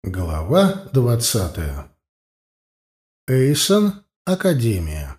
Глава 20. Эйсон. Академия.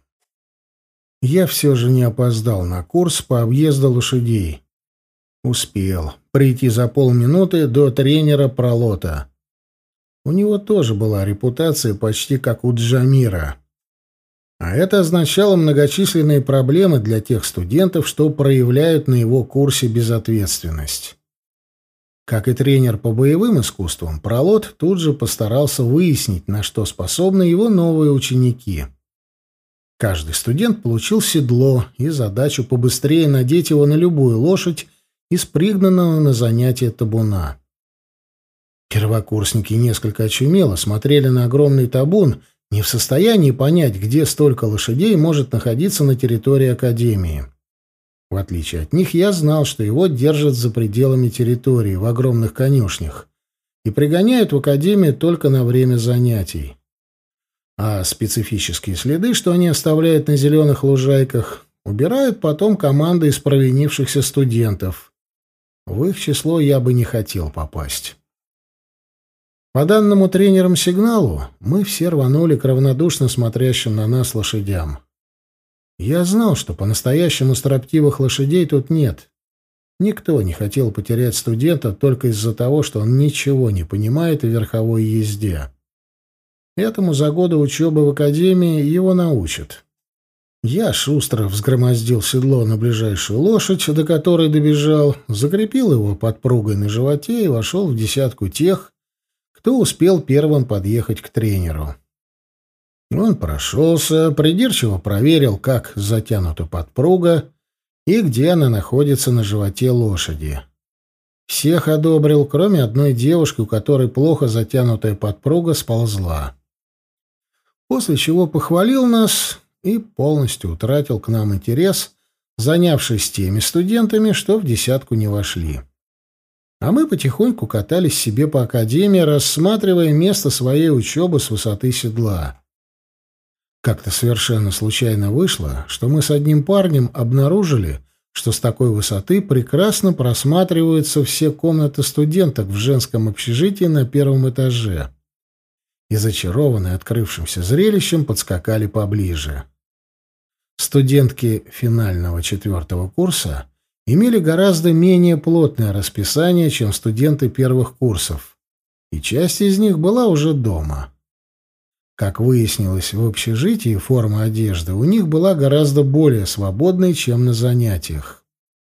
Я все же не опоздал на курс по объезду лошадей. Успел прийти за полминуты до тренера Пролота. У него тоже была репутация почти как у Джамира. А это означало многочисленные проблемы для тех студентов, что проявляют на его курсе безответственность. Как и тренер по боевым искусствам, Пролот тут же постарался выяснить, на что способны его новые ученики. Каждый студент получил седло и задачу побыстрее надеть его на любую лошадь из пригнанного на занятие табуна. Первокурсники несколько очумело смотрели на огромный табун, не в состоянии понять, где столько лошадей может находиться на территории Академии. В отличие от них, я знал, что его держат за пределами территории, в огромных конюшнях, и пригоняют в академию только на время занятий. А специфические следы, что они оставляют на зеленых лужайках, убирают потом команды из провинившихся студентов. В их число я бы не хотел попасть. По данному тренерам сигналу, мы все рванули к равнодушно смотрящим на нас лошадям. Я знал, что по-настоящему строптивых лошадей тут нет. Никто не хотел потерять студента только из-за того, что он ничего не понимает в верховой езде. Этому за годы учебы в академии его научат. Я шустро взгромоздил седло на ближайшую лошадь, до которой добежал, закрепил его подпругой на животе и вошел в десятку тех, кто успел первым подъехать к тренеру. Он прошелся, придирчиво проверил, как затянута подпруга и где она находится на животе лошади. Всех одобрил, кроме одной девушки, у которой плохо затянутая подпруга сползла. После чего похвалил нас и полностью утратил к нам интерес, занявшись теми студентами, что в десятку не вошли. А мы потихоньку катались себе по академии, рассматривая место своей учебы с высоты седла. Как-то совершенно случайно вышло, что мы с одним парнем обнаружили, что с такой высоты прекрасно просматриваются все комнаты студенток в женском общежитии на первом этаже. И зачарованные открывшимся зрелищем подскакали поближе. Студентки финального 4-го курса имели гораздо менее плотное расписание, чем студенты первых курсов, и часть из них была уже дома. Как выяснилось, в общежитии форма одежды у них была гораздо более свободной, чем на занятиях.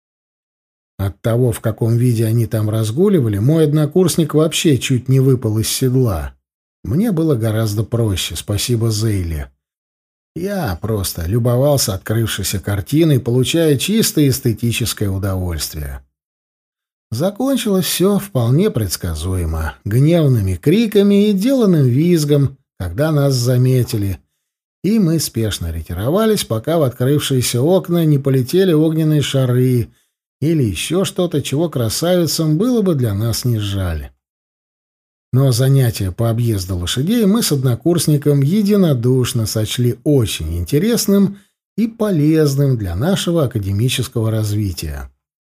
От того, в каком виде они там разгуливали, мой однокурсник вообще чуть не выпал из седла. Мне было гораздо проще, спасибо Зейле. Я просто любовался открывшейся картиной, получая чисто эстетическое удовольствие. Закончилось все вполне предсказуемо, гневными криками и деланным визгом, когда нас заметили, и мы спешно ретировались, пока в открывшиеся окна не полетели огненные шары или еще что-то, чего красавицам было бы для нас не жаль. Но занятие по объезду лошадей мы с однокурсником единодушно сочли очень интересным и полезным для нашего академического развития.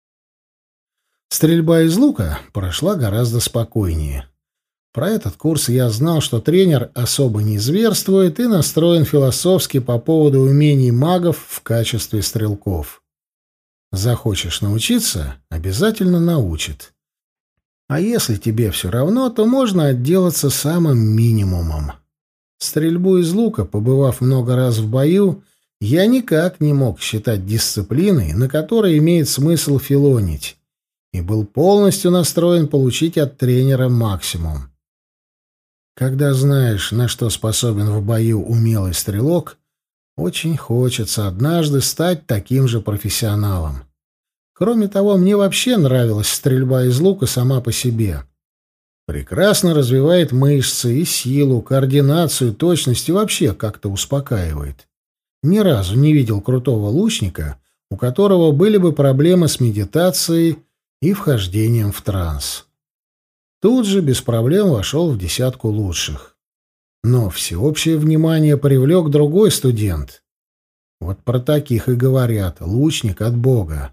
Стрельба из лука прошла гораздо спокойнее. Про этот курс я знал, что тренер особо не зверствует и настроен философски по поводу умений магов в качестве стрелков. Захочешь научиться — обязательно научит. А если тебе все равно, то можно отделаться самым минимумом. Стрельбу из лука, побывав много раз в бою, я никак не мог считать дисциплиной, на которой имеет смысл филонить, и был полностью настроен получить от тренера максимум. Когда знаешь, на что способен в бою умелый стрелок, очень хочется однажды стать таким же профессионалом. Кроме того, мне вообще нравилась стрельба из лука сама по себе. Прекрасно развивает мышцы и силу, координацию, точность и вообще как-то успокаивает. Ни разу не видел крутого лучника, у которого были бы проблемы с медитацией и вхождением в транс. Тут же без проблем вошел в десятку лучших. Но всеобщее внимание привлек другой студент. Вот про таких и говорят: лучник от Бога.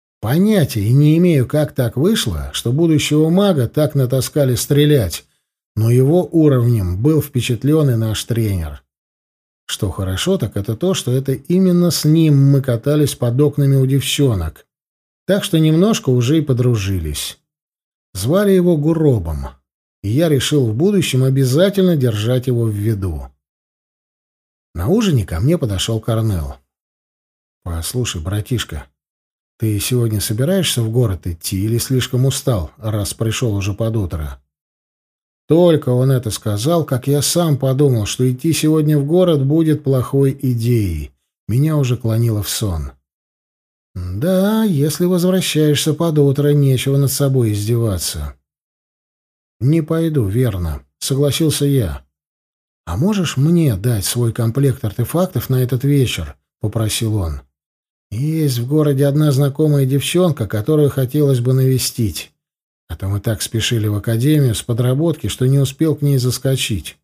Понятия не имею, как так вышло, что будущего мага так натаскали стрелять, но его уровнем был впечатлен и наш тренер. Что хорошо, так это то, что это именно с ним мы катались под окнами у девчонок, так что немножко уже и подружились. Звали его Гуробом, и я решил в будущем обязательно держать его в виду. На ужине ко мне подошел Корнел. «Послушай, братишка, ты сегодня собираешься в город идти или слишком устал, раз пришел уже под утро?» Только он это сказал, как я сам подумал, что идти сегодня в город будет плохой идеей. Меня уже клонило в сон. «Да, если возвращаешься под утро, нечего над собой издеваться». «Не пойду, верно», — согласился я. «А можешь мне дать свой комплект артефактов на этот вечер?» — попросил он. «Есть в городе одна знакомая девчонка, которую хотелось бы навестить. А то мы так спешили в академию с подработки, что не успел к ней заскочить».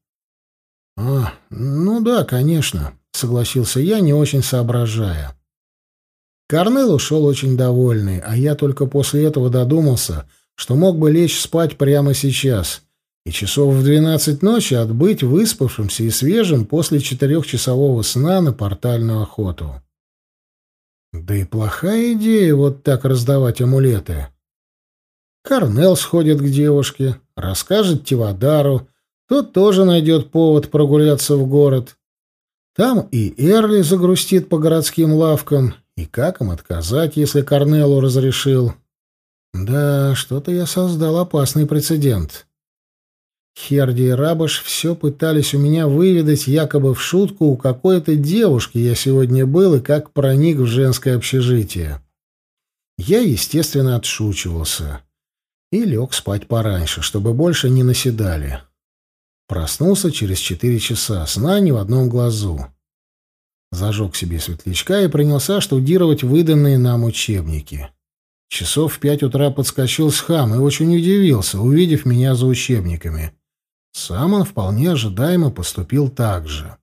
Ну да, конечно», — согласился я, не очень соображая. Корнел ушел очень довольный, а я только после этого додумался, что мог бы лечь спать прямо сейчас и часов в 12 ночи отбыть выспавшимся и свежим после 4-часового сна на портальную охоту. Да и плохая идея вот так раздавать амулеты. Корнел сходит к девушке, расскажет Тивадару, тот тоже найдет повод прогуляться в город. Там и Эрли загрустит по городским лавкам, и как им отказать, если Корнелу разрешил? Да, что-то я создал опасный прецедент. Херди и Рабаш все пытались у меня выведать якобы в шутку, у какой-то девушки я сегодня был и как проник в женское общежитие. Я, естественно, отшучивался и лег спать пораньше, чтобы больше не наседали. Проснулся через 4 часа, сна ни в одном глазу. Зажег себе светлячка и принялся штудировать выданные нам учебники. Часов в 5 утра подскочил Схам и очень удивился, увидев меня за учебниками. Сам он вполне ожидаемо поступил так же.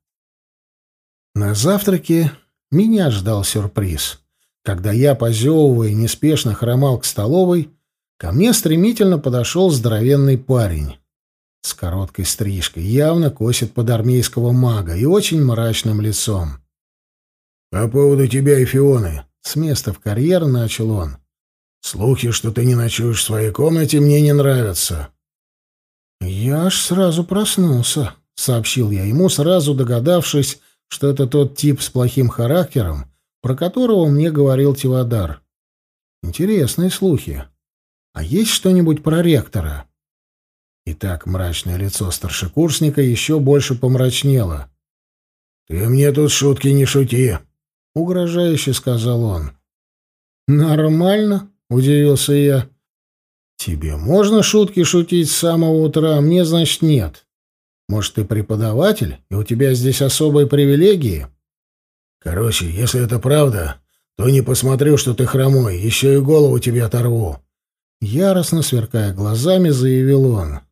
На завтраке меня ждал сюрприз. Когда я, позевывая, неспешно хромал к столовой, ко мне стремительно подошел здоровенный парень. С короткой стрижкой, явно косит под армейского мага и очень мрачным лицом. «По поводу тебя и Фионы», — с места в карьер начал он. «Слухи, что ты не ночуешь в своей комнате, мне не нравятся». «Я аж сразу проснулся», — сообщил я ему, сразу догадавшись, что это тот тип с плохим характером, про которого мне говорил Тивадар. «Интересные слухи. А есть что-нибудь про ректора?» Итак, мрачное лицо старшекурсника еще больше помрачнело. «Ты мне тут шутки не шути», — угрожающе сказал он. «Нормально», — удивился я. «Тебе можно шутки шутить с самого утра, а мне, значит, нет. Может, ты преподаватель, и у тебя здесь особые привилегии?» «Короче, если это правда, то не посмотрю, что ты хромой, еще и голову тебе оторву», — яростно сверкая глазами, заявил он.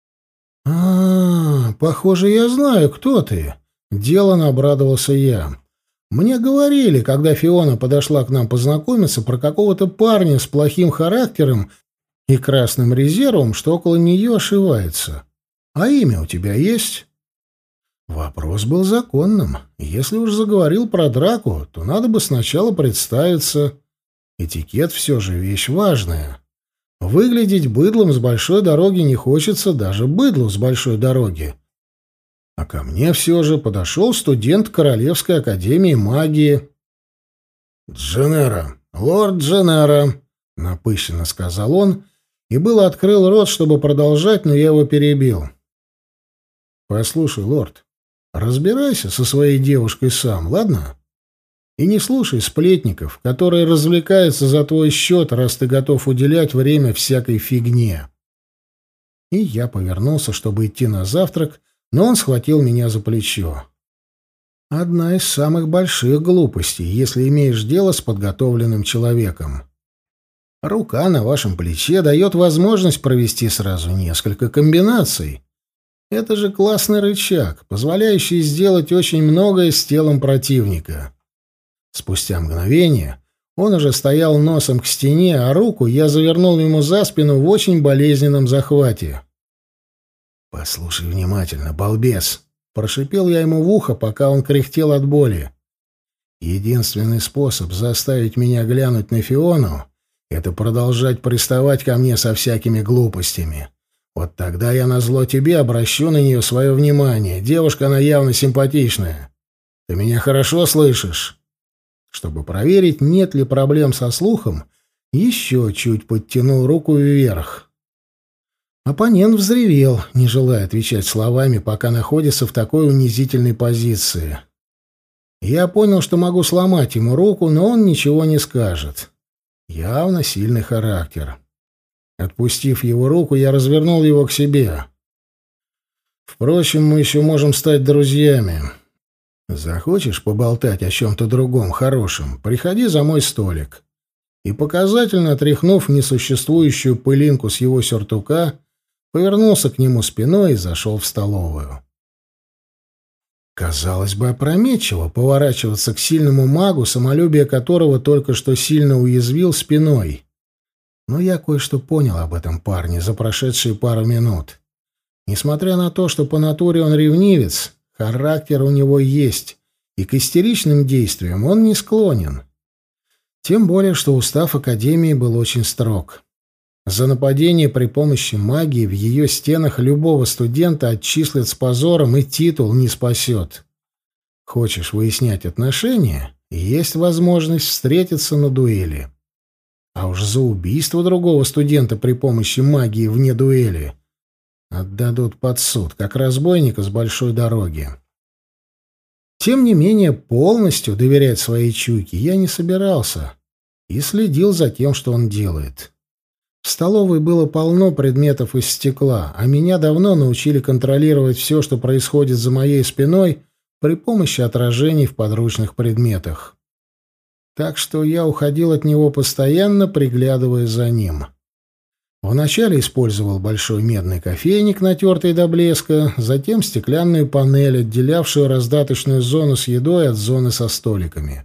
Похоже, я знаю, кто ты», — деланно обрадовался я. «Мне говорили, когда Фиона подошла к нам познакомиться, про какого-то парня с плохим характером и красным резервом, что около нее ошивается. А имя у тебя есть?» Вопрос был законным. Если уж заговорил про драку, то надо бы сначала представиться. Этикет все же вещь важная. Выглядеть быдлом с большой дороги не хочется даже быдлу с большой дороги. А ко мне все же подошел студент Королевской академии магии. «Дженера, лорд Дженера», — напыщенно сказал он, и было открыл рот, чтобы продолжать, но я его перебил. «Послушай, лорд, разбирайся со своей девушкой сам, ладно? И не слушай сплетников, которые развлекаются за твой счет, раз ты готов уделять время всякой фигне». И я повернулся, чтобы идти на завтрак, но он схватил меня за плечо. Одна из самых больших глупостей, если имеешь дело с подготовленным человеком. Рука на вашем плече дает возможность провести сразу несколько комбинаций. Это же классный рычаг, позволяющий сделать очень многое с телом противника. Спустя мгновение он уже стоял носом к стене, а руку я завернул ему за спину в очень болезненном захвате. «Послушай внимательно, балбес!» — прошипел я ему в ухо, пока он кряхтел от боли. «Единственный способ заставить меня глянуть на Фиону — это продолжать приставать ко мне со всякими глупостями. Вот тогда я назло тебе обращу на нее свое внимание. Девушка, она явно симпатичная. Ты меня хорошо слышишь?» Чтобы проверить, нет ли проблем со слухом, еще чуть подтянул руку вверх. Оппонент взревел, не желая отвечать словами, пока находится в такой унизительной позиции. Я понял, что могу сломать ему руку, но он ничего не скажет. Явно сильный характер. Отпустив его руку, я развернул его к себе. «Впрочем, мы еще можем стать друзьями. Захочешь поболтать о чем-то другом хорошем, приходи за мой столик». И, показательно отряхнув несуществующую пылинку с его сюртука, повернулся к нему спиной и зашел в столовую. Казалось бы, опрометчиво поворачиваться к сильному магу, самолюбие которого только что сильно уязвил, спиной. Но я кое-что понял об этом парне за прошедшие пару минут. Несмотря на то, что по натуре он ревнивец, характер у него есть, и к истеричным действиям он не склонен. Тем более, что устав Академии был очень строг. За нападение при помощи магии в ее стенах любого студента отчислят с позором, и титул не спасет. Хочешь выяснять отношения? Есть возможность встретиться на дуэли. А уж за убийство другого студента при помощи магии вне дуэли отдадут под суд, как разбойника с большой дороги. Тем не менее, полностью доверять своей чуйке я не собирался и следил за тем, что он делает. В столовой было полно предметов из стекла, а меня давно научили контролировать все, что происходит за моей спиной, при помощи отражений в подручных предметах. Так что я уходил от него постоянно, приглядывая за ним. Вначале использовал большой медный кофейник, натертый до блеска, затем стеклянную панель, отделявшую раздаточную зону с едой от зоны со столиками.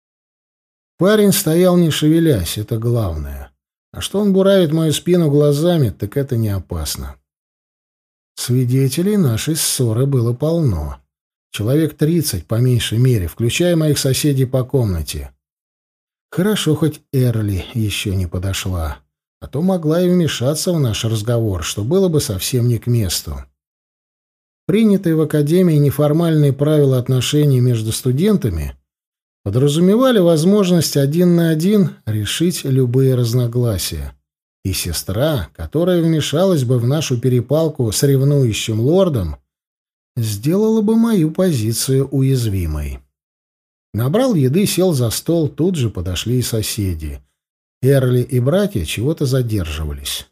Парень стоял не шевелясь, это главное. А что он буравит мою спину глазами, так это не опасно. Свидетелей нашей ссоры было полно. Человек 30, по меньшей мере, включая моих соседей по комнате. Хорошо, хоть Эрли еще не подошла, а то могла и вмешаться в наш разговор, что было бы совсем не к месту. Принятые в Академии неформальные правила отношений между студентами подразумевали возможность один на один решить любые разногласия. И сестра, которая вмешалась бы в нашу перепалку с ревнующим лордом, сделала бы мою позицию уязвимой. Набрал еды, сел за стол, тут же подошли и соседи. Эрли и братья чего-то задерживались.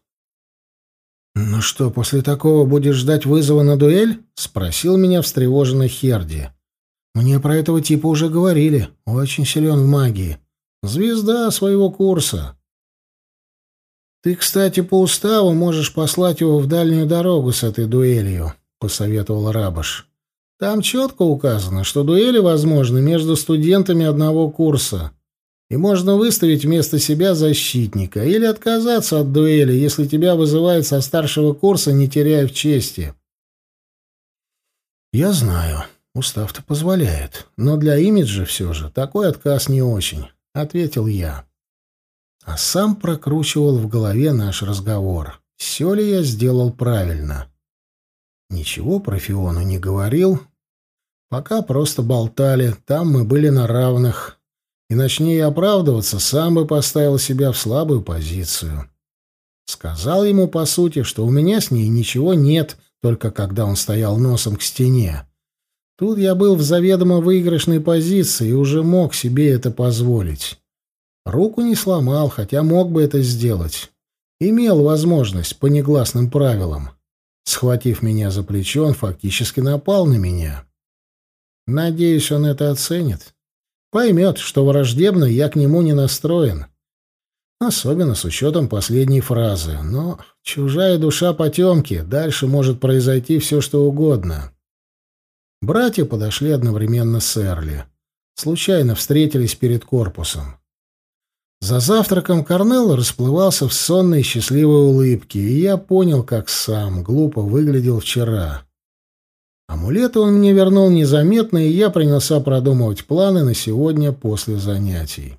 «Ну что, после такого будешь ждать вызова на дуэль?» — спросил меня встревоженный Херди. «Мне про этого типа уже говорили. Очень силен в магии. Звезда своего курса». «Ты, кстати, по уставу можешь послать его в дальнюю дорогу с этой дуэлью», — посоветовал Рабаш. «Там четко указано, что дуэли возможны между студентами одного курса, и можно выставить вместо себя защитника или отказаться от дуэли, если тебя вызывают со старшего курса, не теряя в чести». «Я знаю, устав-то позволяет, но для имиджа все же такой отказ не очень», — ответил я. А сам прокручивал в голове наш разговор. Все ли я сделал правильно? Ничего про Фиону не говорил. Пока просто болтали, там мы были на равных. И начни я оправдываться, сам бы поставил себя в слабую позицию. Сказал ему, по сути, что у меня с ней ничего нет, только когда он стоял носом к стене. Тут я был в заведомо выигрышной позиции и уже мог себе это позволить. Руку не сломал, хотя мог бы это сделать. Имел возможность по негласным правилам. Схватив меня за плечо, он фактически напал на меня. Надеюсь, он это оценит. Поймет, что враждебно я к нему не настроен. Особенно с учетом последней фразы. Но чужая душа потемки, дальше может произойти все, что угодно. Братья подошли одновременно с Эрли. Случайно встретились перед корпусом. За завтраком Корнелл расплывался в сонной счастливой улыбке, и я понял, как сам глупо выглядел вчера. Амулеты он мне вернул незаметно, и я принялся продумывать планы на сегодня после занятий.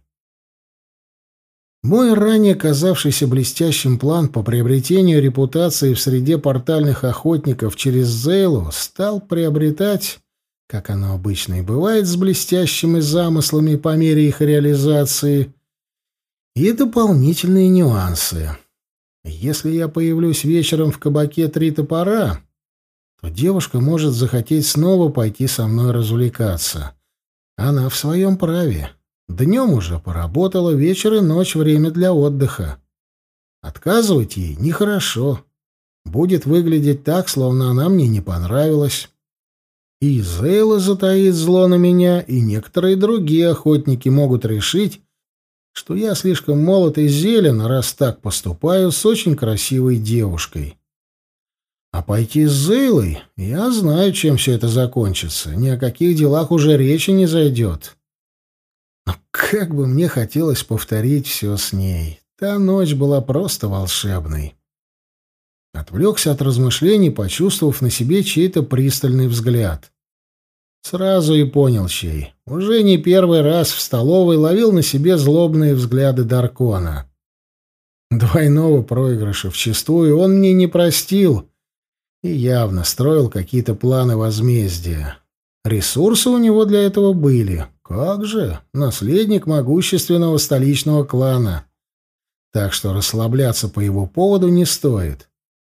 Мой ранее казавшийся блестящим план по приобретению репутации в среде портальных охотников через Зейлу стал приобретать, как оно обычно и бывает с блестящими замыслами по мере их реализации, и дополнительные нюансы. Если я появлюсь вечером в кабаке «Три топора», то девушка может захотеть снова пойти со мной развлекаться. Она в своем праве. Днем уже поработала, вечер и ночь — время для отдыха. Отказывать ей нехорошо. Будет выглядеть так, словно она мне не понравилась. И Зейла затаит зло на меня, и некоторые другие охотники могут решить, что я слишком молод и зелен, раз так поступаю с очень красивой девушкой. А пойти с Зейлой, я знаю, чем все это закончится. Ни о каких делах уже речи не зайдет. Но как бы мне хотелось повторить все с ней. Та ночь была просто волшебной. Отвлекся от размышлений, почувствовав на себе чей-то пристальный взгляд. Сразу и понял, чей. Уже не первый раз в столовой ловил на себе злобные взгляды Даркона. Двойного проигрыша вчистую он мне не простил и явно строил какие-то планы возмездия. Ресурсы у него для этого были. Как же, наследник могущественного столичного клана. Так что расслабляться по его поводу не стоит.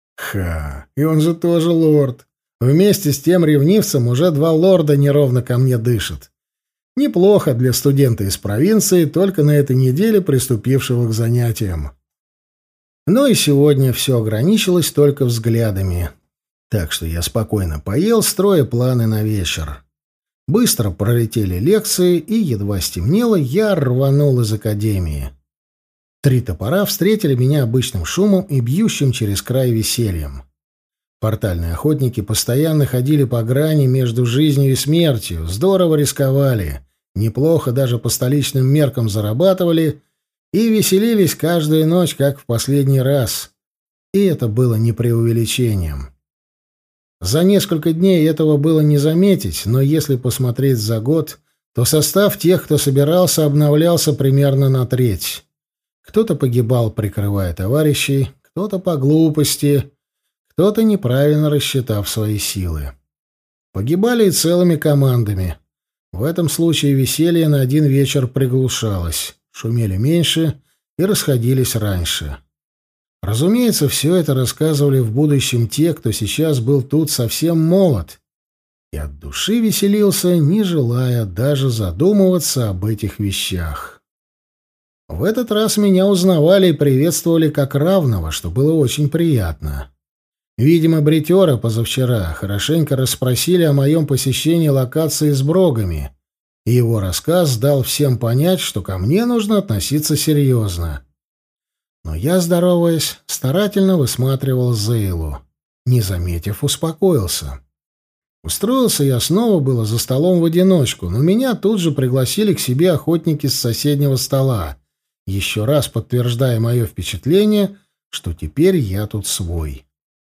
И он же тоже лорд. Вместе с тем ревнивцем уже 2 лорда неровно ко мне дышат. Неплохо для студента из провинции, только на этой неделе приступившего к занятиям. Но и сегодня все ограничилось только взглядами. Так что я спокойно поел, строя планы на вечер. Быстро пролетели лекции, и едва стемнело, я рванул из академии. 3 топора встретили меня обычным шумом и бьющим через край весельем. Портальные охотники постоянно ходили по грани между жизнью и смертью, здорово рисковали, неплохо даже по столичным меркам зарабатывали и веселились каждую ночь, как в последний раз. И это было не преувеличением. За несколько дней этого было не заметить, но если посмотреть за год, то состав тех, кто собирался, обновлялся примерно на треть. Кто-то погибал, прикрывая товарищей, кто-то по глупости, кто-то неправильно рассчитав свои силы. Погибали и целыми командами. В этом случае веселье на один вечер приглушалось, шумели меньше и расходились раньше. Разумеется, все это рассказывали в будущем те, кто сейчас был тут совсем молод, и от души веселился, не желая даже задумываться об этих вещах. В этот раз меня узнавали и приветствовали как равного, что было очень приятно. Видимо, бритера позавчера хорошенько расспросили о моем посещении локации с брогами, и его рассказ дал всем понять, что ко мне нужно относиться серьезно. Но я, здороваясь, старательно высматривал Зейлу. Не заметив, успокоился. Устроился я снова было за столом в одиночку, но меня тут же пригласили к себе охотники с соседнего стола, еще раз подтверждая мое впечатление, что теперь я тут свой.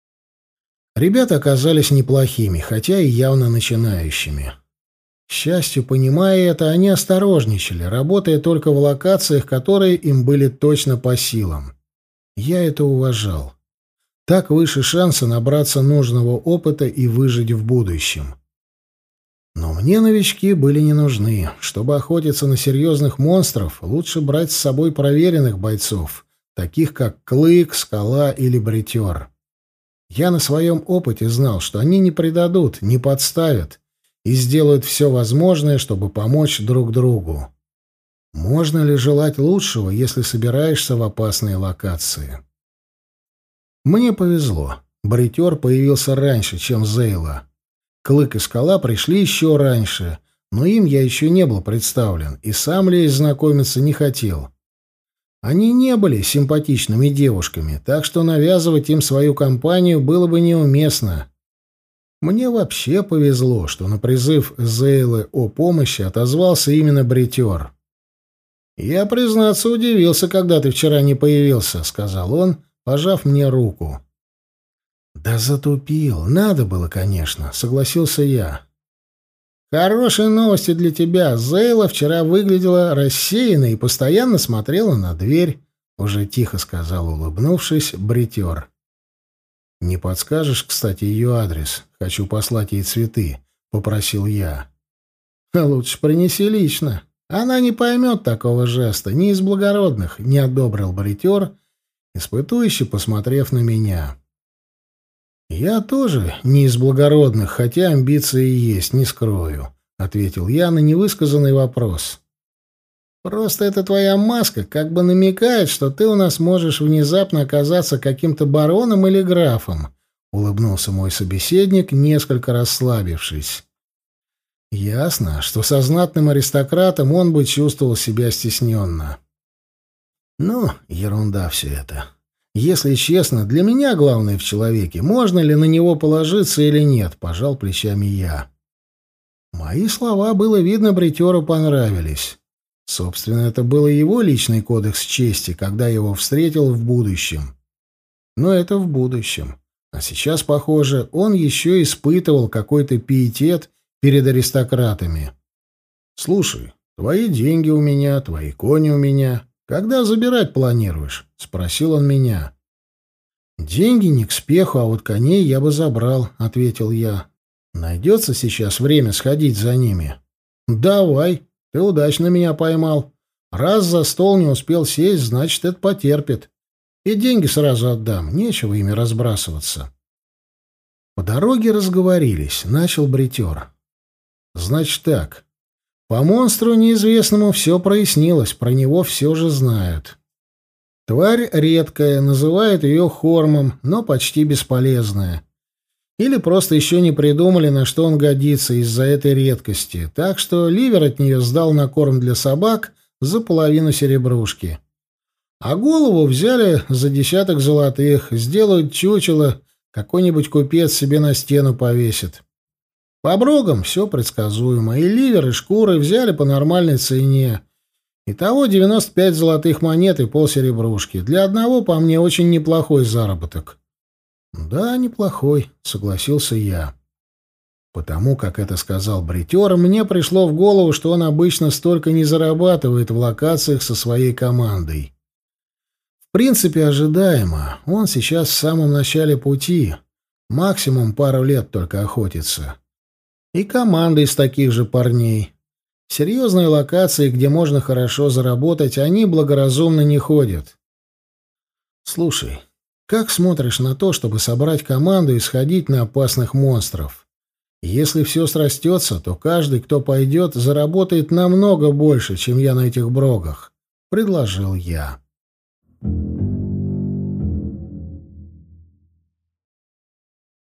Ребята оказались неплохими, хотя и явно начинающими. К счастью, понимая это, они осторожничали, работая только в локациях, которые им были точно по силам. Я это уважал. Так выше шансы набраться нужного опыта и выжить в будущем. Но мне новички были не нужны. Чтобы охотиться на серьезных монстров, лучше брать с собой проверенных бойцов, таких как Клык, Скала или Бритер. Я на своем опыте знал, что они не предадут, не подставят и сделают все возможное, чтобы помочь друг другу. Можно ли желать лучшего, если собираешься в опасные локации? Мне повезло. Бритер появился раньше, чем Зейла. Клык и Скала пришли еще раньше, но им я еще не был представлен, и сам лезть знакомиться не хотел. Они не были симпатичными девушками, так что навязывать им свою компанию было бы неуместно. Мне вообще повезло, что на призыв Зейлы о помощи отозвался именно Бритер. «Я, признаться, удивился, когда ты вчера не появился», — сказал он, пожав мне руку. «Да затупил. Надо было, конечно», — согласился я. «Хорошие новости для тебя. Зейла вчера выглядела рассеянной и постоянно смотрела на дверь», — уже тихо сказал, улыбнувшись, бритер. «Не подскажешь, кстати, ее адрес? Хочу послать ей цветы», — попросил я. «Лучше принеси лично. Она не поймет такого жеста, не из благородных», — не одобрил бритер, испытующе посмотрев на меня. «Я тоже не из благородных, хотя амбиции есть, не скрою», — ответил я на невысказанный вопрос. «Просто эта твоя маска как бы намекает, что ты у нас можешь внезапно оказаться каким-то бароном или графом», — улыбнулся мой собеседник, несколько расслабившись. Ясно, что со знатным аристократом он бы чувствовал себя стесненно. «Ну, ерунда все это. Если честно, для меня главное в человеке, можно ли на него положиться или нет», — пожал плечами я. Мои слова, было видно, бритеру понравились. Собственно, это был его личный кодекс чести, когда я его встретил в будущем. Но это в будущем. А сейчас, похоже, он еще испытывал какой-то пиетет перед аристократами. «Слушай, твои деньги у меня, твои кони у меня. Когда забирать планируешь?» — спросил он меня. «Деньги не к спеху, а вот коней я бы забрал», — ответил я. «Найдется сейчас время сходить за ними?» «Давай, ты удачно меня поймал. Раз за стол не успел сесть, значит, это потерпит. И деньги сразу отдам, нечего ими разбрасываться». По дороге разговорились, начал бритер. «Значит так, по монстру неизвестному все прояснилось, про него все же знают. Тварь редкая, называют ее хормом, но почти бесполезная. Или просто еще не придумали, на что он годится из-за этой редкости, так что ливер от нее сдал на корм для собак за половину серебрушки. А голову взяли за десяток золотых, сделают чучело, какой-нибудь купец себе на стену повесит. По брогам все предсказуемо, и ливер, и шкуры взяли по нормальной цене. Итого 95 золотых монет и полсеребрушки. Для одного, по мне, очень неплохой заработок. «Да, неплохой», — согласился я. Потому как это сказал бритер, мне пришло в голову, что он обычно столько не зарабатывает в локациях со своей командой. В принципе, ожидаемо. Он сейчас в самом начале пути. Максимум пару лет только охотится. И команда из таких же парней. Серьезные локации, где можно хорошо заработать, они благоразумно не ходят. Слушай, как смотришь на то, чтобы собрать команду и сходить на опасных монстров? Если все срастется, то каждый, кто пойдет, заработает намного больше, чем я на этих брогах, — предложил я.